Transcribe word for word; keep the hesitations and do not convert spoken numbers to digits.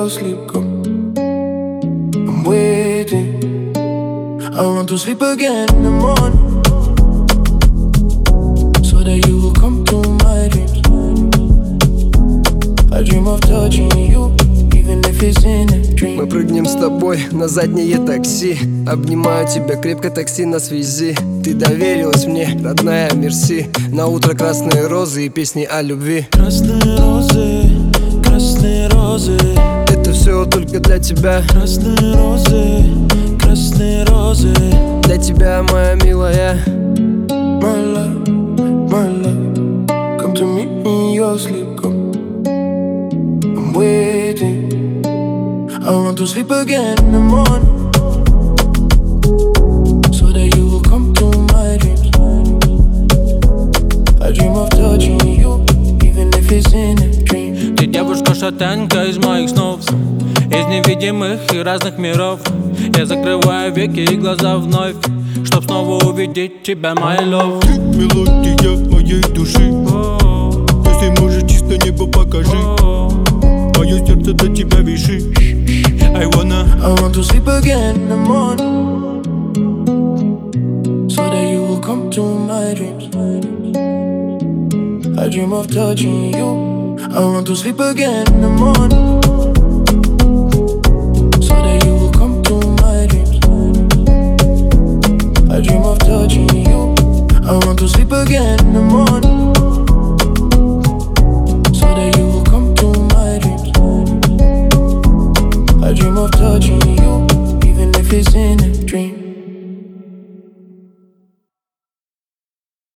your sleep, come. I'm waiting. I want to sleep again in the morning, so that you will come to my dreams. I dream of touching you, even if it's in a dream. Мы прыгнем с тобой на заднее такси. Обнимаю тебя крепко, такси на связи. Ты доверилась мне, родная, мерси. На утро красные розы и песни о любви. Красные розы, красные розы. Это все только для тебя. Красные розы, красные розы. Для тебя, моя милая. My love, my love, come to me in your sleep, come. I'm waiting. I want to sleep again in the morning, so that you will come to my dreams. I dream of touching you, even if it's in a dream. Ты девушка-шатенка из моих снов, из невидимых и разных миров. Я закрываю веки и глаза вновь, чтоб снова увидеть тебя, my love. Ты мелодия моей души, если можешь, чисто небо покажи. Мое сердце до тебя виши. I wanna I want to sleep again in the morning, so that you will come to my dreams. I dream of touching you. I want to sleep again in the morning, so that you will come to my dreams. I dream of touching you. I want to sleep again in the morning.